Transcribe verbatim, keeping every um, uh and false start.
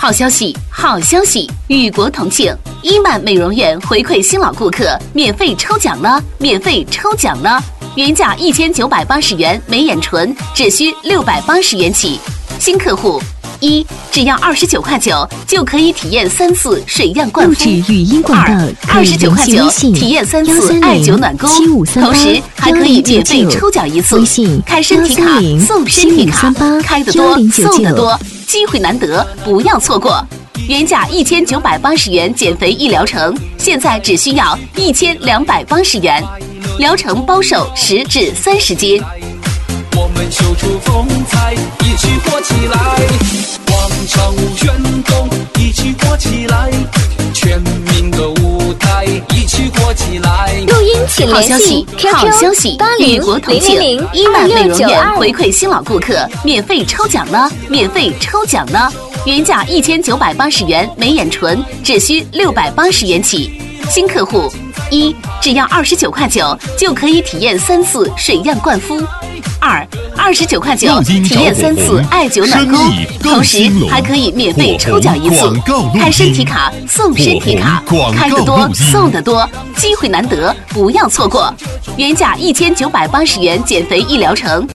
好消息，好消息！与国同庆，伊曼美容院回馈新老顾客，免费抽奖呢！免费抽奖呢！原价一千九百八十元美眼唇，只需六百八十元起。新客户一，只要二十九块九就可以体验三次水漾灌肤； 语音广告二，二十九块九体验三次艾灸暖宫，同时还可以免费抽奖一次。开身体卡送身体卡，开得多送得多，机会难得，不要错过。原价一千九百八十元减肥一疗程，现在只需要一千两百八十元，疗程包售十至三十斤。 我们秀出风采，一起活起来！广场舞旋动，一起活起来！全民的舞台，一起活起来！ 录音请联系 Q Q 好消息！ 八零与国同零庆， 零零伊曼二美容院六九二。 回馈新老顾客，免费抽奖呢！免费抽奖呢！原价一千九百八十元美眼唇，只需六百八十元起。新客户一，只要二十九块九就可以体验三次水漾灌肤；二，二十九块九体验三次艾灸暖宫，同时还可以免费抽奖一次。开身体卡送身体卡，开得多送得多，机会难得，不要错过。原价一千九百八十元减肥一疗程。